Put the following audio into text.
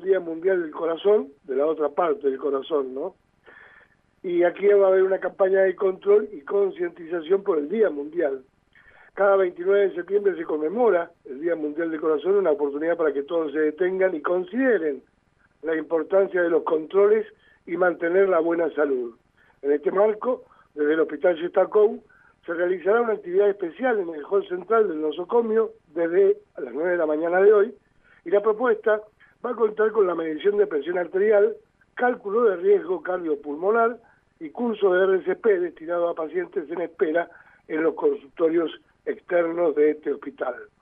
Día Mundial del Corazón, de la otra parte del corazón, ¿no? Y aquí va a haber una campaña de control y concientización por el Día Mundial. Cada 29 de septiembre se conmemora el Día Mundial del Corazón, una oportunidad para que todos se detengan y consideren la importancia de los controles y mantener la buena salud. En este marco, desde el Hospital Gestacou, se realizará una actividad especial en el hall central del nosocomio desde las 9 de la mañana de hoy, y la propuesta va a contar con la medición de presión arterial, cálculo de riesgo cardiopulmonar y curso de RCP destinado a pacientes en espera en los consultorios externos de este hospital.